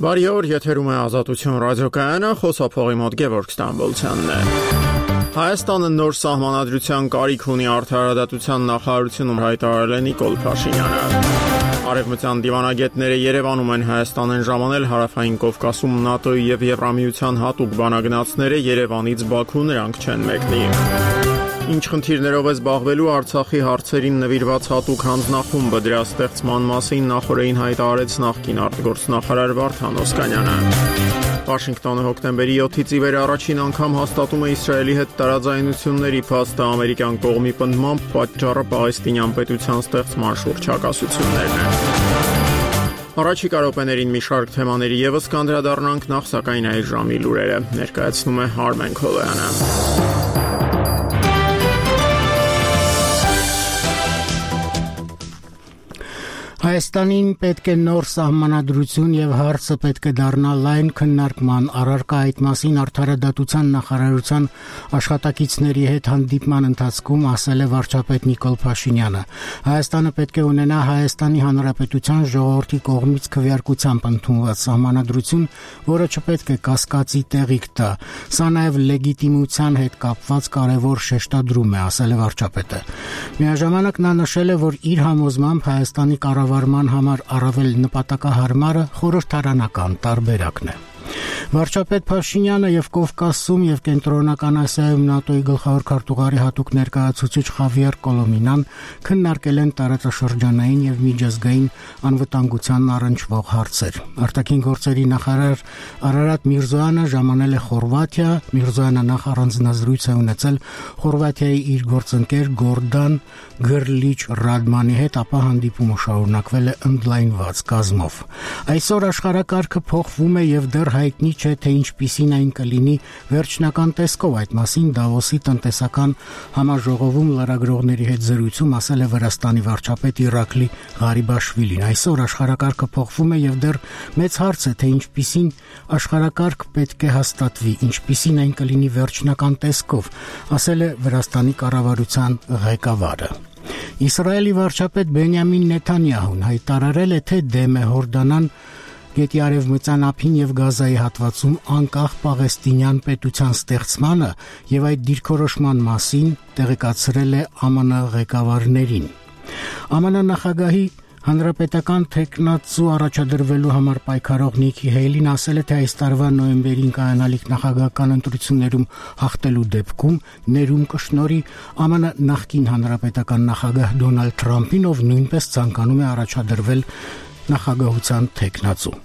Բարի օր, եթերում է Ազատություն ռադիոկայանը, խոսափողի մոտ Գևորգ Ստամբոլցյանն է։ Հայաստանը նոր սահմանադրության կարիք ունի արդարադատության նախարարությունում հայտարարել է Նիկոլ Փաշինյանը։ Արևմտյան դիվանագետները Երևանում են Հայաստանին ժամանել Հարավային Կովկասում ՆԱՏՕ-ի եւ Եվրամիության հատուկ բանագնացները Երևանից Բաքու նրանք չեն մեկնի։ Ինչ խնդիրներով է զբաղվելու Արցախի հարցերին նվիրված հատուկ հանձնախումբը դրա ստեղծման մասին նախորդին հայտարարեց նախկին արտգործնախարար Վարդան Օսկանյանը։ Վաշինգտոնը հոկտեմբերի 7-ից ի վեր առաջին անգամ հաստատում է Իսրայելի հետ տարաձայնությունների փաստը ամերիկյան կողմի պնդմամբ պատճառը պաղեստինյան պետության ստեղծման շուրջ հակասություններն են։ Առաջիկա րոպեներին մի շարք թեմաների ևս կանդրադառնանք, նախ սակայն այս ժամի լուրերը ներկայացնում է Արմեն Քոլոյանը։ Հայաստանին պետք է նոր սահմանադրություն եւ հարցը պետք է դառնա լայն քննարկման առարկա այդ մասին արդարադատության նախարարության աշխատակիցների հետ հանդիպման ընթացքում ասել է վարչապետ Նիկոլ Փաշինյանը։ Հայաստանը պետք է ունենա Հայաստանի Հանրապետության ժողովրդի կողմից քվեարկությամբ ընդունված սահմանադրություն, որը չպետք է կասկածի տեղիք տա։ Սա նաեւ լեգիտիմության հետ կապված կարևոր շեշտադրում է, ասել է վարչապետը։ Միաժամանակ նա նշել է, որ իր համոզմամբ Հայաստանի կառավարման համար առավել նպատակահարմարը խորհրդարանական տարբերակն է։ Վարչապետ Փաշինյանը եւ Կովկասում եւ Կենտրոնական Ասիայում ՆԱՏՕ-ի գլխավոր քարտուղարի հատուկ ներկայացուցիչ Խավիեր Կոլոմինան քննարկել են տարածաշրջանային եւ միջազգային անվտանգության առնչվող հարցեր։ Արտաքին գործերի նախարար Արարատ Միրզոյանը ժամանել է Խորվաթիա։ Միրզոյանը նախ առանձնազրույց է ունեցել Խորվաթիայի իր գործընկեր Գորդան Գրլիչ Ռադմանի հետ, ապա հանդիպումը շարունակվել է ընդլայնված կազմով։ Այսօր աշխարհակարգը փոխվում է եւ դեռ հայտնի չէ, թե ինչպիսին այն կլինի վերջնական տեսքով։ Այդ մասին Դավոսի տնտեսական համաժողովում լրագրողների հետ զրույցում ասել է Վրաստանի վարչապետ Իրակլի Ղարիբաշվիլին։ Այսօր աշխարհակարգը փոխվում է եւ դեռ մեծ հարց է, թե ինչպիսին աշխարհակարգ պետք է հաստատվի, ինչպիսին այն կլինի վերջնական տեսքով, ասել է Վրաստանի կառավարության ղեկավարը։ Իսրայելի վարչապետ Բենյամին Նեթանյահուն հայտարարել է, թե դեմ է Հորդանան գետի արևմտյան ափին եւ Գազայի հատվածում անկախ պաղեստինյան պետության ստեղծմանը եւ այդ դիրքորոշման մասին տեղեկացրել է ԱՄՆ ղեկավարներին։ ԱՄՆ նախագահի հանրապետական թեկնածու առաջադրվելու համար պայքարող Նիքի Հեյլին ասել է, թե այս տարվա նոյեմբերին կայանալիք նախագահական ընտրություններում հաղթելու դեպքում ներում կշնորի ԱՄՆ նախկին հանրապետական նախագահ Դոնալդ Թրամփին, ով նույնպես ցանկանում է առաջադրվել նախագահության թեկնածու։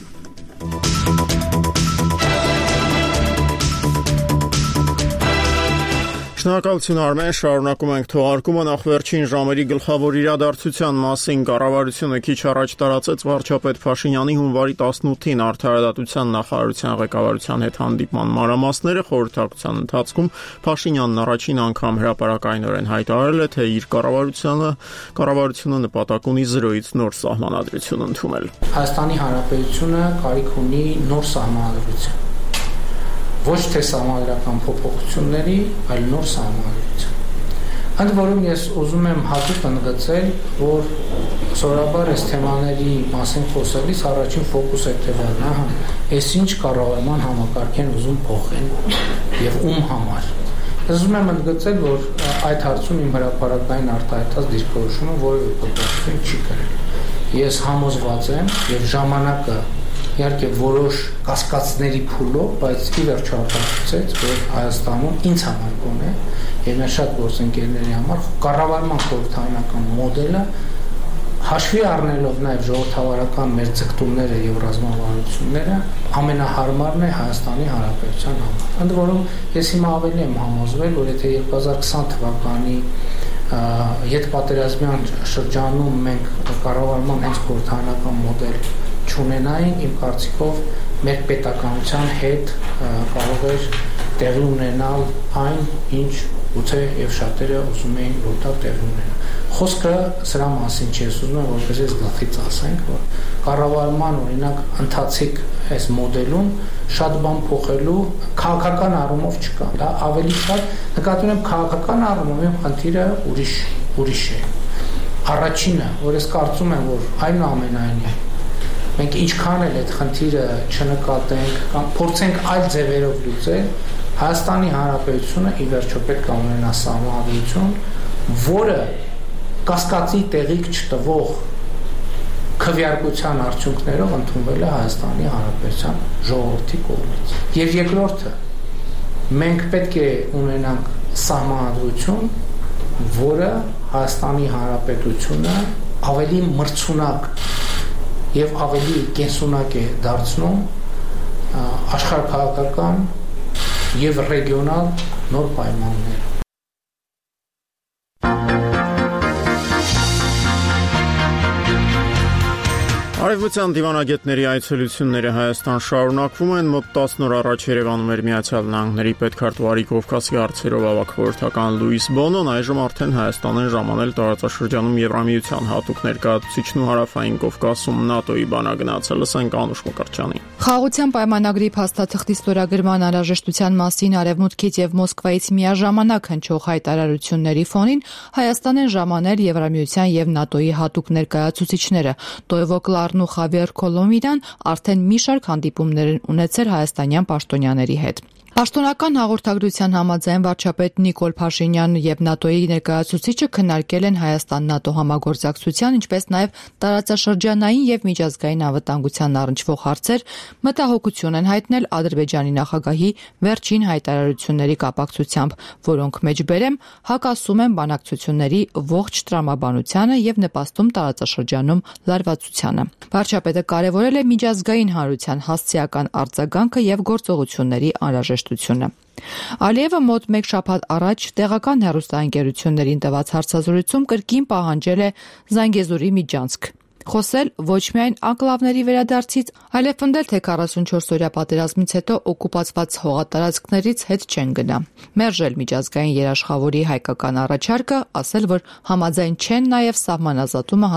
Շնորհակալություն Արմեն, շարունակում ենք թողարկումը նախ վերջին ժամերի գլխավոր իրադարձության մասին կառավարությունը քիչ առաջ տարածեց վարչապետ Փաշինյանի հունվարի 18-ին արդարադատության նախարարության ղեկավարության հետ հանդիպման մանրամասները։ Խորհրդակցության ընթացքում Փաշինյանն առաջին անգամ հրապարակայնորեն հայտարարել է, թե իր կառավարությունը նպատակ ունի 0-ից նոր սահմանադրություն ընդունել։ Հայաստանի Հանրապետությունը կարիք ունի նոր սահմանադրություն։ Ոչ թե սահմանադրական փոփոխությունների, այլ նոր սահմանադրություն։ Ընդ որում ես ուզում եմ հատուկ ընդգծել, որ սովորաբար այս թեմաների մասին խոսելիս առաջին ֆոկուսը տևալն է, այս ինչ կառավարման համակարգ են ուզում փոխել եւ ում համար։ Ես ուզում եմ ընդգծել, որ այդ հարցում իմ հրապարակային արտահայտած դիրքորոշումը որևէ փոփոխություն չի կրել։ Ես համոզված եմ եւ ժամանակը իհարկե որոշ կասկածների փուլով, բայց ի վերջո ապացուցեց, որ Հայաստանում ինձ համար կոնե եւ մեր շատ գործընկերների համար կառավարման խորհրդարանական մոդելը հաշվի առնելով նաեւ ժողովրդավարական մեր ձգտումները եւ ռազմավարությունները ամենահարմարն է Հայաստանի Հանրապետության համար։ Ընդ որում ես հիմա ավելի եմ համոզվել, որ եթե 2020 թվականի յետպատերազմյան շրջանում մենք կառավարման հենց խորհրդարանական մոդել չունենային, իմ կարծիքով մեր պետականության հետ կարող էր տեղի ունենալ այն, ինչ գուցե եւ շատերը ուզում էին, որ դա տեղի ունենա։ Խոսքը սրա մասին չի, ուզում եմ որպես ես գլխից ասենք, որ կառավարման օրինակ ընթացիկ այս մոդելում շատ բան փոխելու քաղաքական առումով չկա։ Դա ավելի շատ նկատի ունեմ քաղաքական առումով իմ խնդիրը ուրիշ է։ Առաջինը, որ ես կարծում եմ, որ այնուամենայնիվ մենք ինչքան էլ այդ խնդիրը չնկատենք կամ փորձենք այլ ձևերով լուծել, Հայաստանի Հանրապետությունը ի վերջո պետք է ունենա սահմանադրություն, որը կասկածի տեղիք չտվող քվեարկության արդյունքներով ընդունվել է Հայաստանի Հանրապետության ժողովրդի կողմից։ Եվ երկրորդը, մենք պետք է ունենանք սահմանադրություն, որը Հայաստանի Հանրապետությունը ավելի մրցունակ եւ ավելի կենսունակ է դարձնում աշխարհաքաղաքական եւ ռեգիոնալ նոր պայմաններ։ Արևմտյան դիվանագետների այցելությունները Հայաստան շարունակվում են։ Մոտ 10 օր առաջ Երևանում էր Միացյալ Նահանգների պետքարտուղարի Կովկասի հարցերով ավագ խորհրդական Լուիս Բոնոն, այժմ արդեն Հայաստան են ժամանել տարածաշրջանում Եվրամիության հատուկ ներկայացուցիչն ու Հարավային Կովկասում ՆԱՏՕ-ի բանագնացը։ Լսենք Անուշ Մկրտչյանին։ Խաղաղության պայմանագրի փաստաթղթի ստորագրման անհրաժեշտության մասին Արևմուտքից եւ Մոսկվայից միաժամանակ հնչող հայտարարությունների ֆոնին Հայաստան են ժամանել Եվրամիության եւ ՆԱՏՕ-ի հատուկ ներկայացուցիչները։ Տոևո Կլարն ու Խավիեր Կոլոմիրյան արդեն մի շարք հանդիպումներ են ունեցել հայաստանյան պաշտոնյաների հետ։ Պաշտոնական հաղորդագրության համաձայն վարչապետ Նիկոլ Փաշինյանն եւ ՆԱՏՕ-ի ներկայացուցիչը քննարկել են Հայաստան-ՆԱՏՕ համագործակցության, ինչպես նաեւ տարածաշրջանային եւ միջազգային անվտանգության առնչվող հարցեր, մտահոգություն են հայտնել Ադրբեջանի նախագահի վերջին հայտարարությունների կապակցությամբ, որոնք մեջբերեմ հակասում են բանակցությունների ողջ տրամաբանությանը եւ նպաստում տարածաշրջանում լարվածությանը։ Վարչապետը կարևորել է միջազգային հանրության հասցեական արձագանքը եւ գործողությունների անհրաժեշտությունը։ Ալիևը մոտ 1 շաբաթ առաջ տեղական հեռուստաընկերություններին տված հարցազրույցում կրկին պահանջել է Զանգեզուրի միջանցք։ Խոսել ոչ միայն անկլավների վերադարձից, այլև պնդել, թե 44-օրյա պատերազմից հետո օկուպացված հողատարածքներից հետ չեն գնա։ Մերժել միջազգային երաշխավորի հայկական առաջարկը, ասել, որ համաձայն չեն նաև սահմանազատումը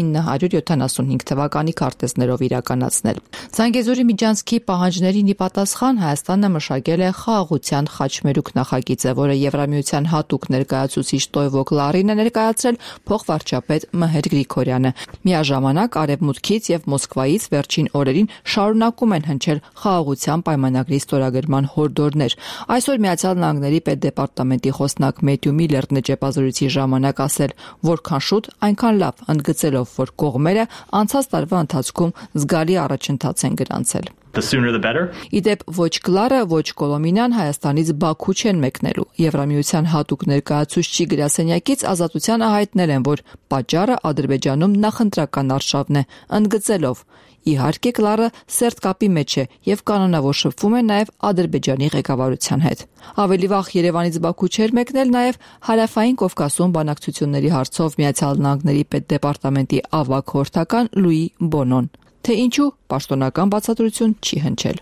1975 թվականի քարտեզներով իրականացնել։ Զանգեզուրի միջանցքի պահանջներին ի պատասխան Հայաստանը մշակել է խաղաղության խաչմերուկ նախագիծը, որը Եվրամիության հատուկ ներկայացուցիչ Տոևո Կլարին է ներկայացրել փոխվարչապետ Մհեր Գրիգորյանը։ Ժամանակ Արևմուտքից եւ Մոսկվայից վերջին օրերին շարունակում են հնչել խաղաղության պայմանագրի ստորագրման հորդորներ։ Այսօր Միացյալ Նահանգների պետդեպարտամենտի խոսնակ Մեթյու Միլերն է ճեպազրույցի ժամանակ ասել, որքան շուտ, այնքան լավ, ընդգծելով, որ կողմերը անցած տարվա ընթացքում զգալի առաջընթաց են գրանցել։ The sooner the better. Իդեպ ոչ Կլարը, ոչ Կոլոմինյան Հայաստանից Բաքու չեն մեկնելու։ Եվրամիության հատուկ ներկայացուցչի գրասենյակից Ազատությանը հայտնել են, որ պատճառը Ադրբեջանում նախընտրական արշավն է, ընդգծելով. Իհարկե Կլարը սերտ կապի մեջ է եւ կանոնավոր շփվում է նաեւ Ադրբեջանի ղեկավարության հետ։ Ավելի վաղ Երևանից Բաքու չէր մեկնել նաեւ Հարավային Կովկասում բանակցությունների հարցով Միացյալ Նահանգների պետդեպարտամենտի ավագ խորհրդական Լուի Բոնոն։ Թե ինչու պաշտոնական բացատրություն չի հնչել։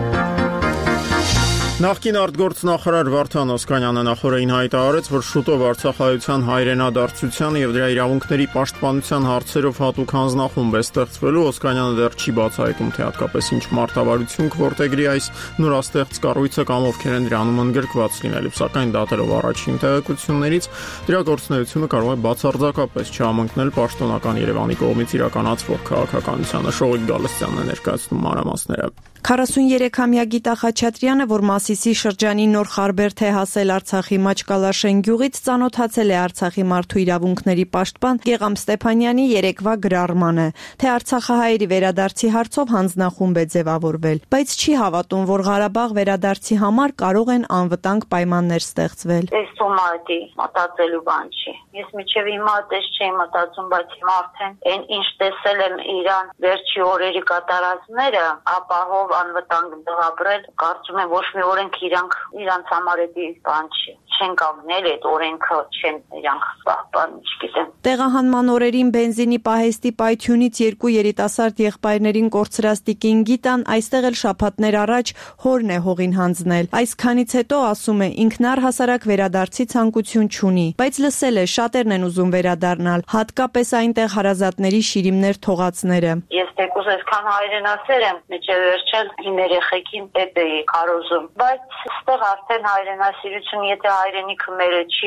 Նախկին արտգործնախարար Վարդան Օսկանյանը նախորդին հայտարարեց, որ շուտով Արցախայցյան հայրենադարձության եւ դրա իրավունքների պաշտպանության հարցերով հատուկ հանձնախումբ է ստեղծվելու։ Օսկանյանը դեռ չի բացահայտում, թե հատկապես ինչ մարտավարություն կորտեգրի այս նորաստեղծ կառույցը կամ ովքեր են դրանում ընդգրկված լինելու, սակայն դատելով առաջին տեղեկություններից, դրա գործունեությունը կարող է բացարձակապես չհամընկնել պաշտոնական Երևանի կողմից իրականացվող քաղաքականությանը։ Շողիկ Գալստյանն է ներկայացնում մանրամասները։ 43-ամյա Գիտա Խաչատրյանը, որ Մասիսի շրջանի Նոր Խարբերդ է հասել Արցախի Մաչկալաշեն գյուղից, ծանոթացել է Արցախի մարդու իրավունքների պաշտպան Գեգամ Ստեփանյանի երեկվա գրառմանը, թե Արցախահայերի վերադարձի հարցով հանձնախումբ է ձևավորվել, բայց չի հավատում, որ Ղարաբաղ վերադարձի համար կարող են անվտանգ պայմաններ ստեղծվել։ Այս տոմատի մտածելու բան չի։ Ես միջև հիմա այդպես չէի մտածում, բայց հիմա արդեն այն ինչ տեսել եմ Իրան վերջի օրերի կատարածները, ապահով անվտանգ դղապրել, կարծում եմ ոչ մի օրենք իրանց համար էդի բան չի։ Չեն կանգնել այդ օրենքը, չեն իրանք պահպան, չգիտեմ։ Տեղահանման օրերին բենզինի պահեստի պայթյունից 2 երիտասարդ եղբայրներին կորցրած տիկին Գիտան այստեղ էլ շաբաթներ առաջ հորն է հողին հանձնել։ Այսքանից հետո, ասում է, ինքն առհասարակ վերադարձի ցանկություն չունի, բայց լսել է շատերն են ուզում վերադառնալ, հատկապես այնտեղ հարազատների շիրիմներ թողածները։ Ես թեկուզ այսքան հայրենասեր եմ, միջև վերջել իմ երեխեքին պետ էի քարոզում, բայց այստեղ արդեն հայրենասիրություն, եթե հայրենիքը մերը չի,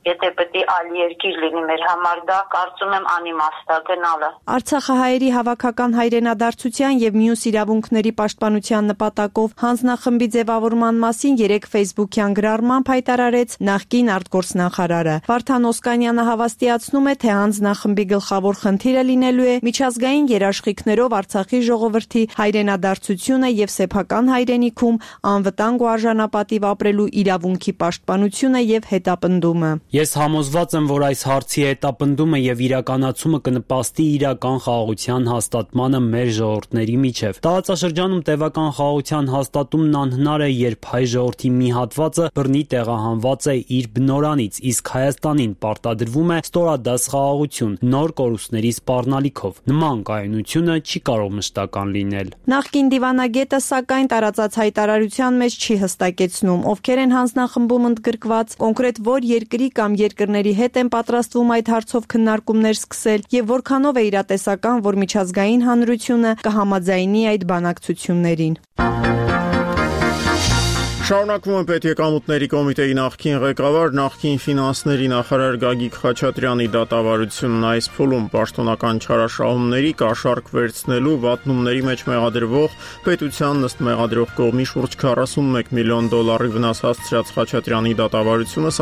Եթե պետք է այլ երկիր լինի մեր համար, դա կարծում եմ անիմաստ է գնալը։ Արցախահայերի հավաքական հայրենադարձության եւ մյուս իրավունքների պաշտպանության նպատակով հանձնախմբի ձևավորման մասին 3 Facebook-յան գրառմամբ հայտարարեց նախկին արտգործնախարարը։ Վարդան Օսկանյանը հավաստիացնում է, թե հանձնախմբի գլխավոր խնդիրը լինելու է միջազգային երաշխիքներով Արցախի ժողովրդի հայրենադարձությունը եւ սեփական հայրենիքում անվտանգ ու արժանապատիվ ապրելու իրավունքի պաշտպանությունը եւ հետապնդումը։ Ես համոզված եմ, որ այս հարցի հետապնդումը եւ իրականացումը կնպաստի իրական խաղաղության հաստատմանը մեր ժողովուրդների միջև։ Տարածաշրջանում տևական խաղաղության հաստատումն անհնար է, երբ հայ ժողովրդի մի հատվածը բռնի տեղահանված է իր բնորանից, իսկ Հայաստանին պարտադրվում է ստորադաս խաղաղություն նոր կորուստների սպառնալիքով։ Նման կայունությունը չի կարող մշտական լինել։ Նախկին դիվանագետը սակայն տարածած հայտարարության մեջ չի հստակեցնում, ովքեր են հանձնախմբում ընդգրկված, կոնկրետ որ երկրի կամ երկրների հետ են պատրաստվում այդ հարցով քննարկումներ սկսել եւ որքանով է իրատեսական, որ միջազգային հանրությունը կհամաձայնի այդ բանակցություններին։ Շարունակվում է Պետեկամուտների կոմիտեի նախկին ղեկավար, նախկին ֆինանսների նախարար Գագիկ Խաչատրյանի դատավարությունն այս փուլում պաշտոնական չարաշահումների կաշառք վերցնելու վատնումների մեջ մեղադրվող պետության ըստ մեղադրող կողմի շուրջ $41 միլիոն վնաս հասցրած Խաչատրյանի դատավարությունը,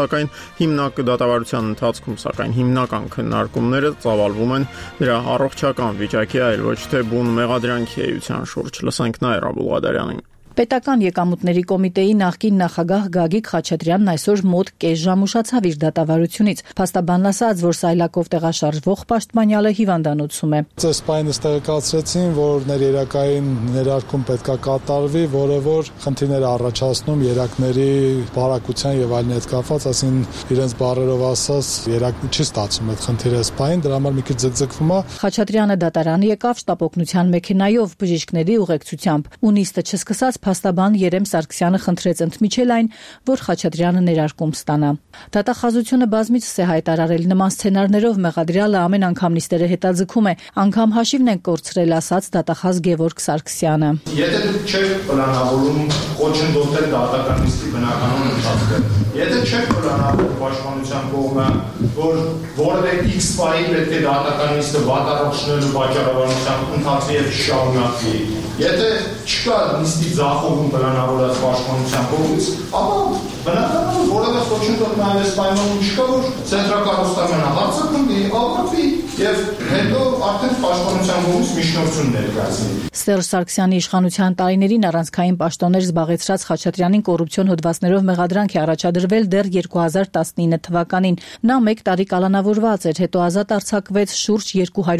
սակայն հիմնական քննարկումները ծավալվում են նրա առողջական վիճակի, այլ ոչ թե բուն մեղադրանքի էության շուրջ։ Լսենք Նաիրա Բուլղադարյանին։ Պետական եկամուտների կոմիտեի նախկին նախագահ Գագիկ Խաչատրյանն այսօր մոտ կես ժամ ուշացավ իր դատավարությունից։ Փաստաբանն ասաց, որ սայլակով տեղաշարժվող պաշտպանյալը հիվանդանոցում է։ Այս պայմանից տեղեկացրեցին, որ ներերակային ներարկում պետք է կատարվի, որը որ խնդիրներ առաջացնում երակների բարակության եւ այլն հետ կապված, ասին իրենց բառերով ասած, երակը չի ստացվում այդ խնդիրը սպային, դրա համար մի քիչ ձգձգվում է։ Խաչատրյանը դատարան եկավ շտապօգնության մեքենայով բժիշկների ուղեկցությամբ։ Ունիստը չսկսած փաստաբան Երեմ Սարգսյանը խնդրեց ընդմիջել այն, որ Խաչատրյանը ներարկում ստանա։ Դատախազությունը բազմիցս է հայտարարել նման սցենարներով մեղադրյալը ամեն անգամ նիստերը հետաձգում է, անգամ հաշիվն են կորցրել, ասաց դատախազ Գևորգ Սարգսյանը։ Եթե դուք չեք պլանավորում խոչընդոտել դատական նիստի բնականոն ընթացքը, եթե չեք պլանավորում պաշտպանության կողմը, որ որևէ X ֆայլ պետք է դատական նիստը վատառողջնելու պատճառաբանությամբ ընթացի եւ շարունակվի, եթե չկա նիստի ձախողում պլանավորած պաշտպանության կողմից, ապա բնականաբար որևէ խոչընդոտ նաև այս պայմաններում չկա, որ ցենտրակառուցվածքային հարցը կընկնի, ավարտվի եւ հետո արդեն պաշտպանության կողմից միջնորդություն ներկայացնի։ Սերժ Սարգսյանի իշխանության տարիներին առանցքային պաշտոններ զբաղեցրած Խաչատրյանին կոռուպցիոն հոդվածներով մեղադրանք է առաջադրվել դեռ 2019 թվականին։ Նա 1 տարի կալանավորված էր, հետո ազատ արձակվեց շուրջ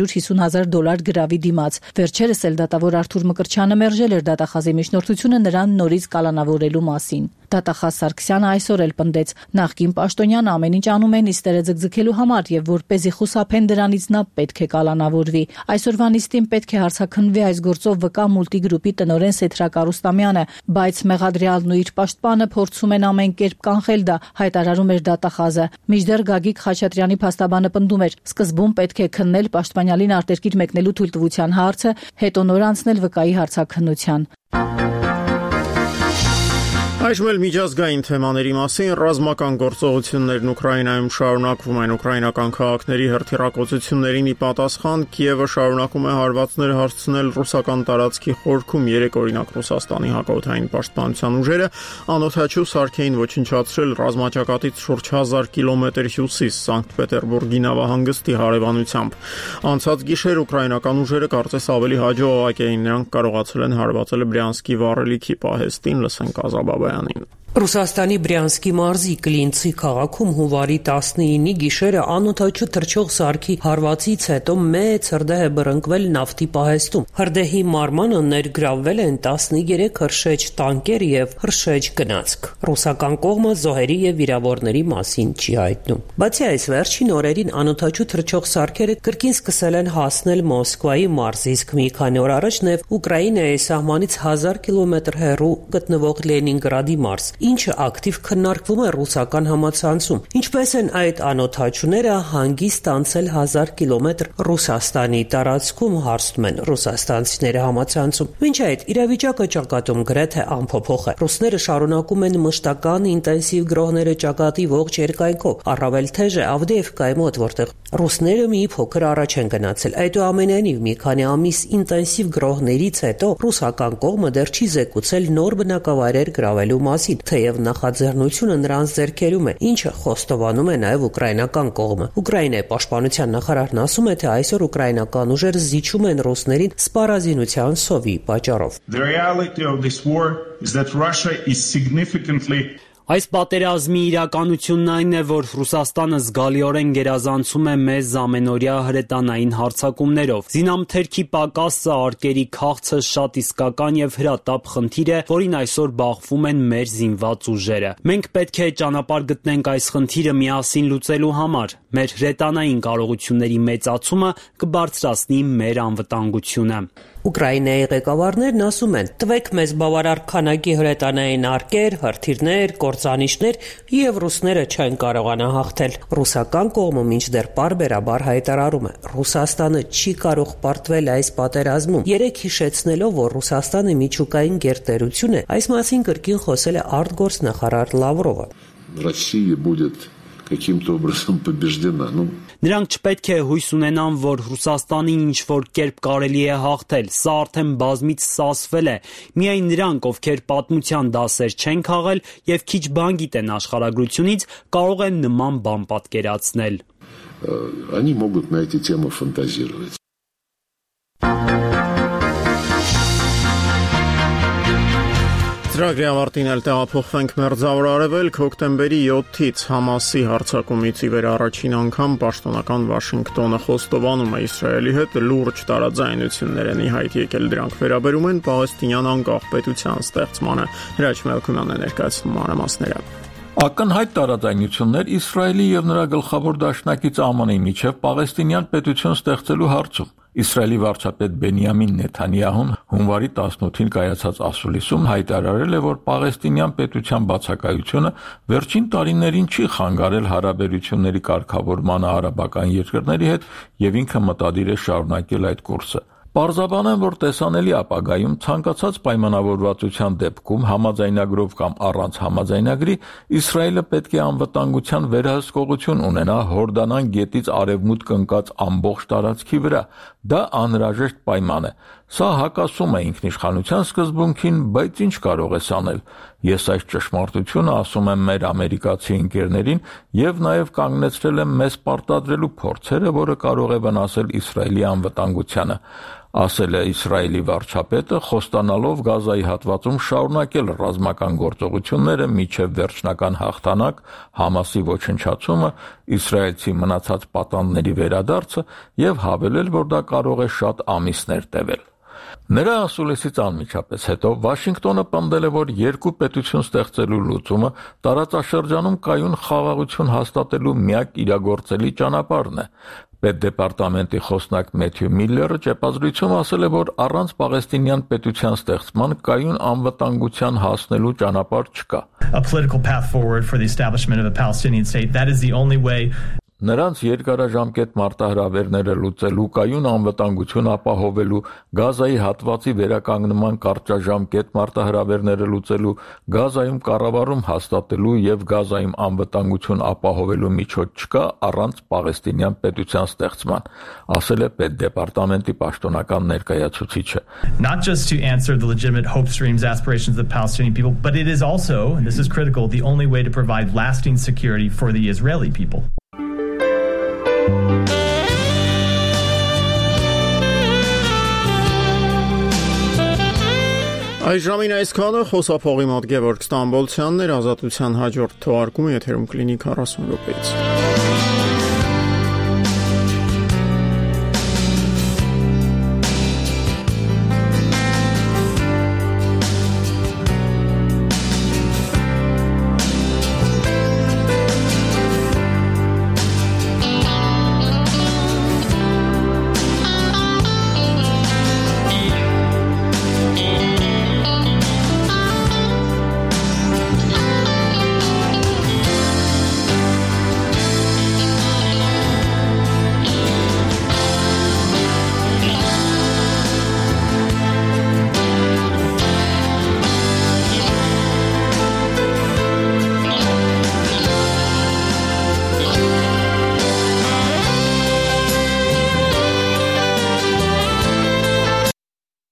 $250,000 գրավի դիմաց։ Վերջերս էլ դատավոր Արթուր Մկրտչյանը մերժել էր դատախազի միջնորդությունը նրան նորից կալանավորելու մասին։ Դատախազ Սարգսյանը այսօր էլ պնդեց, նախկին պաշտոնյանը ամեն ինչ անում է նիստերը ձգձգելու համար եւ որպեսզի խուսափեն դրանից նա պետք է կալանավորվի։ Այսօրվա նիստին պետք է հարցաքննվի այս գործով ՎԿ մուլտիգրուպի տնօրեն Սեթրակ Արուստամյանը, բայց մեղադրյալն ու իր պաշտպանը փորձում են ամեն կերպ կանխել դա, հայտարարում էր դատախազը։ Մինչդեռ Գագիկ Խաչատրյանի փաստաբանը պնդում էր, սկզբում պետք է քննել պաշտպանյալին արտերկիր մեկնելու թույլտվության հարցը, հետո նոր անցնել ՎԿ-ի հարցաքննության։ Այժմ էլ միջազգային թեմաների մասին ռազմական գործողություններն Ուկրաինայում շարունակվում են ուկրաինական քաղաքների հրթիռակոծություններին ի պատասխան Կիևը շարունակում է հարվածներ հասցնել ռուսական տարածքի խորքում 3 օրինակ Ռուսաստանի հակաօդային պաշտպանության ուժերը անօդաչու սարքերին ոչնչացրել ռազմաճակատից շուրջ 1000 կիլոմետր հյուսիս Սանկտ Պետերբուրգի նավահանգստի հարևանությամբ։ Անցած գիշեր ուկրաինական ուժերը կարծես ավելի հաջողակ էին, նրանք կարողացել են հարվածել Բրյանսկի վառելիքի պահեստին, լսենք Ազաբաբայանին։ Ռուսաստանի Բրյանսկի մարզի Կլինցի քաղաքում հունվարի 19-ի գիշերը անօդաչու թռչող սարքի հարվածից հետո մեծ հրդեհ է բռնկվել նավթի պահեստում։ Հրդեհի մարմանը ներգրավվել են 13 հրշեջ տանկեր եւ հրշեջ գնացք։ Ռուսական կողմը զոհերի եւ վիրավորների մասին չի հայտնում։ Բացի այս, վերջին օրերին անօդաչու թռչող սարքերը կրկին սկսել են հասնել Մոսկվայի մարզ, իսկ մի քանի օր առաջ նաեւ Ուկրաինայի սահմանից 1000 կիլոմետր հեռու գտնվող Լենինգրադի մարզ։ ինչը ակտիվ քննարկվում է ռուսական համացանցում։ Ինչպես են այդ անօթաչուները հանգիստ անցել 1000 կիլոմետր Ռուսաստանի տարածքում, հարցնում են ռուսաստանցիները համացանցում։ Մինչ այդ իրավիճակը ճակատում գրեթե անփոփոխ է։ Ռուսները շարունակում են մշտական ինտենսիվ գրոհները ճակատի ողջ երկայնքով, առավել թեժ է Ավդեևկայի մոտ, որտեղ ռուսները մի փոքր առաջ են գնացել։ Այդուամենայնիվ, մի քանի ամիս ինտենսիվ գրոհներից հետո ռուսական կողմը դեռ չի զեկուցել նոր բնակավայրեր գրավելու մասին, թեև նախաձեռնությունը նրանց ձեռքերում է, ինչը խոստովանում է նաև ուկրաինական կողմը։ Ուկրաինայի պաշտպանության նախարարն ասում է, թե այսօր ուկրաինական ուժեր զիջում են ռուսներին սպառազինության սովի պատճառով։ The reality of this war is that Russia is significantly Այս պատերազմի իրականությունն այն է, որ Ռուսաստանը զգալիորեն գերազանցում է մեզ ամենօրյա հրետանային հարձակումներով։ Զինամթերքի պակասը, արկերի քաղցը շատ իսկական եւ հրատապ խնդիր է, որին այսօր բախվում են մեր զինված ուժերը։ Մենք պետք է ճանապարհ գտնենք այս խնդիրը միասին լուծելու համար։ Մեր հրետանային կարողությունների մեծացումը կբարձրացնի մեր անվտանգությունը։ Ուկրաինայի ղեկավարներն ասում են. «Տվեք մեզ բավարար քանակի հրետանային արկեր, հրթիռներ, կործանիչներ, եւ ռուսները չեն կարողանա հաղթել»։ Ռուսական կողմը մինչդեռ պարբերաբար հայտարարում է. Ռուսաստանը չի կարող պարտվել այս պատերազմում։ Երեք հիշեցնելով, որ Ռուսաստանը միջուկային գերտերություն է, այս մասին կրկին խոսել է արտգործնախարար Լավրովը։ Россия будет каким-то образом побеждена. Նրանք չպետք է հույս ունենան, որ Ռուսաստանին ինչ-որ կերպ կարելի է հաղթել։ Սա արդեն բազմիցս ասվել է։ Միայն նրանք, ովքեր պատմության դասեր չեն քաղել եւ քիչ բան գիտեն աշխարհագրությունից, կարող են նման բան պատկերացնել։ Они могут на эти темы фантазировать. Ծրագրի ավարտին էլ տեղափոխվենք Մերձավոր Արևելք, հոկտեմբերի 7-ից Համասի հարձակումից ի վեր առաջին անգամ պաշտոնական Վաշինգտոնը խոստովանում է Իսրայելի հետ լուրջ տարաձայնություններ են ի հայտ եկել, դրանք վերաբերում են Պաղեստինյան անկախ պետության ստեղծմանը։ Հրաչ Մելքումյանն է ներկայացնում մանրամասները։ Ակնհայտ տարաձայնություններ Իսրայելի եւ նրա գլխավոր դաշնակից ԱՄՆ-ի միջև Պաղեստինյան պետություն ստեղծելու հարցում։ Իսրայելի վարչապետ Բենյամին Նեթանյահուն հունվարի 18-ին կայացած ասուլիսում հայտարարել է, որ Պաղեստինյան պետության բացակայությունը վերջին տարիներին չի խանգարել հարաբերությունների կարգավորմանը արաբական երկրների հետ եւ ինքը մտադիր է շարունակել այդ կուրսը։ Պարզաբանեմ, որ տեսանելի ապագայում ցանկացած պայմանավորվածության դեպքում համաձայնագրով կամ առանց համաձայնագրի Իսրայելը պետք է անվտանգության վերահսկողություն ունենա Հորդանան գետից արևմուտք ընկած ամբողջ տարածքի վրա։ Դա անհրաժեշտ պայման է։ Սա հակասում է ինքնիշխանության սկզբունքին, բայց ինչ կարող ես անել։ Ես այս ճշմարտությունը ասում եմ մեր ամերիկացի ընկերներին եւ նաեւ կանգնեցրել եմ մեզ պարտադրելու փորձերը, որը կարող է վնասել Իսրայելի անվտանգությանը, ասել է Իսրայելի վարչապետը, խոստանալով Գազայի հատվածում շարունակել ռազմական գործողությունները մինչև վերջնական հաղթանակ, Համասի ոչնչացումը, իսրայելցի մնացած պատանդների վերադարձը եւ հավելել, որ դա կարող է շատ ամիսներ տևել։ Նրա ասուլիսից անմիջապես հետո Վաշինգտոնը պնդել է, որ երկու պետություն ստեղծելու լուծումը տարածաշրջանում կայուն խաղաղություն հաստատելու միակ իրագործելի ճանապարհն է։ Պետդեպարտամենտի խոսնակ Մեթյու Միլլերը ճեպազրույցում ասել է, որ առանց Պաղեստինյան պետության ստեղծման կայուն անվտանգության հասնելու ճանապարհ չկա։ A political path forward for the establishment of a Palestinian state, that is the only way. Նրանց երկարաժամկետ մարտահրավերները լուծելու, կայուն անվտանգություն ապահովելու, Գազայի հատվածի վերականգնման կարճաժամկետ մարտահրավերները լուծելու, Գազայում կառավարում հաստատելու եւ Գազայում անվտանգություն ապահովելու միջոց չկա առանց Պաղեստինյան պետության ստեղծման, ասել է Պետդեպարտամենտի պաշտոնական ներկայացուցիչը։ Not just to answer the legitimate hopes, dreams, aspirations of the Palestinian people, but it is also, and this is critical, the only way to provide lasting security for the Israeli people. Այս ժամին այսքանը խոսափողի մոտ Գևորգ Ստամբոլցյանն էր, Ազատության հաջորդ թողարկումը եթերում կլինի 40 րոպեից։